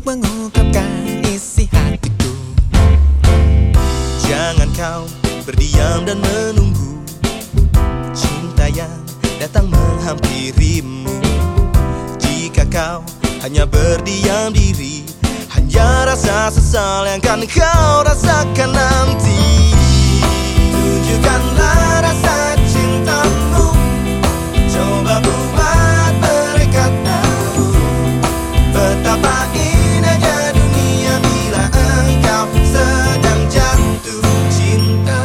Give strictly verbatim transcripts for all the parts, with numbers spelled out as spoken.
mengungkapkan isi hatiku. Jangan kau berdiam dan menunggu cinta yang datang menghampirimu. Jika kau hanya berdiam diri, hanya rasa sesal yang kan kau rasakan nanti. Tunjukkanlah rasa cintamu, coba buat mereka tahu betapa indahnya dunia bila engkau sedang jatuh cinta.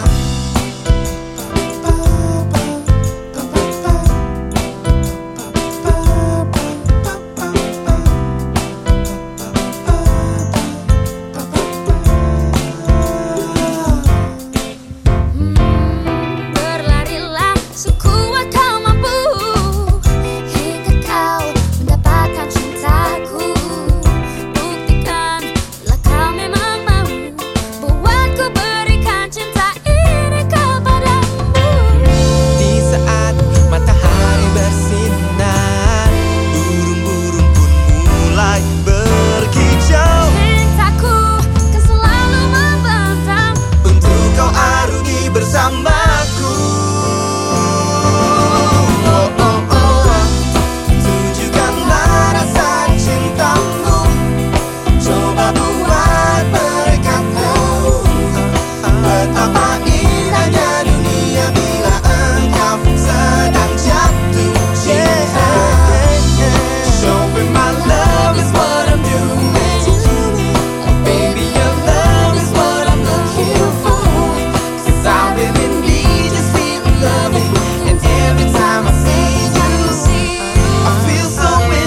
Bersamaku, oh, oh, oh. Tunjukkanlah rasa cintamu, coba buat mereka tahu betapa indahnya dunia bila engkau sedang jatuh cinta. Show me my love is what I'm doing. Baby, your love is what I'm looking for. I really need to feel loving, and every time I see you, I feel so in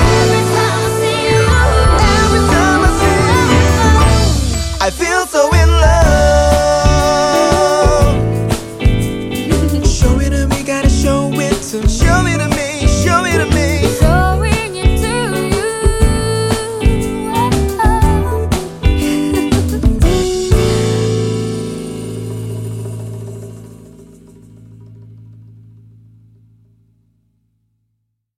I feel so in